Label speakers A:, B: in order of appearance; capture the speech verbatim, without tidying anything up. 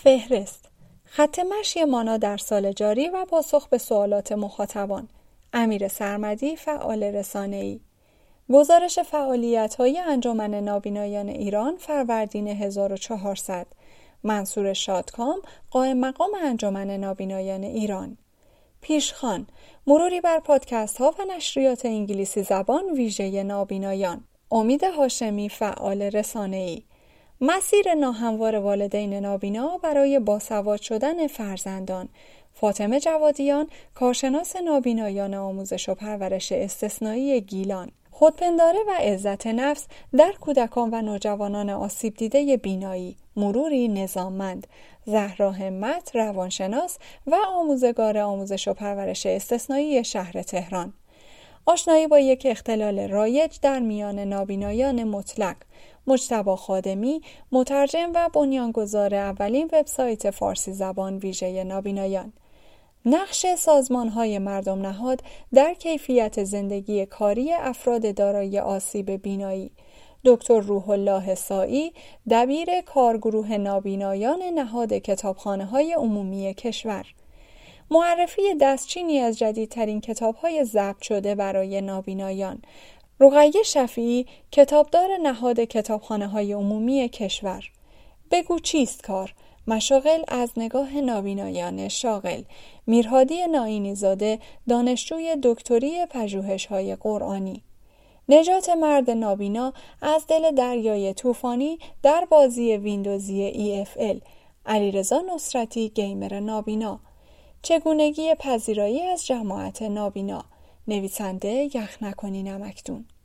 A: فهرست: خط مشی مانا در سال جاری و پاسخ به سوالات مخاطبان. امیر سرمدی، فعال رسانه‌ای. گزارش فعالیت‌های انجمن نابینایان ایران فروردین هزار و چهارصد. منصور شادکام، قائم مقام انجمن نابینایان ایران. پیشخوان: مروری بر پادکست‌ها و نشریات انگلیسی زبان ویژه نابینایان. امید هاشمی، فعال رسانه‌ای. مسیر ناهموار والدین نابینا برای باسواد شدن فرزندان. فاطمه جوادیان، کارشناس نابینایان آموزش و پرورش استثنایی گیلان. خودپنداره و عزت نفس در کودکان و نوجوانان آسیب دیده بینایی. مروری نظاممند. زهرا همت، روانشناس و آموزگار آموزش و پرورش استثنایی شهر تهران. آشنایی با یک اختلال رایج در میان نابینایان مطلق. مجتبی خادمی، مترجم و بنیانگذار اولین وبسایت فارسی زبان ویژه نابینایان. نقش سازمان‌های مردم نهاد در کیفیت زندگی کاری افراد دارای آسیب بینایی. دکتر روح الله سائی، دبیر کارگروه نابینایان نهاد کتابخانه‌های عمومی کشور. معرفی دستچینی از جدیدترین کتاب‌های ضبط شده برای نابینایان. رقیه شفیعی، کتابدار نهاد کتابخانه‌های عمومی کشور. بگو چیست کار؟ مشاغل از نگاه نابینایان شاغل. میرهادی ناینی زاده، دانشجوی دکتری پژوهش‌های قرآنی. نجات مرد نابینا از دل دریای طوفانی در بازی ویندوزی ای اف ال. علیرضا نصرتی، گیمر نابینا. چگونگی پذیرایی از جماعت نابینا. نویسنده: یخ نکنی نمکدون.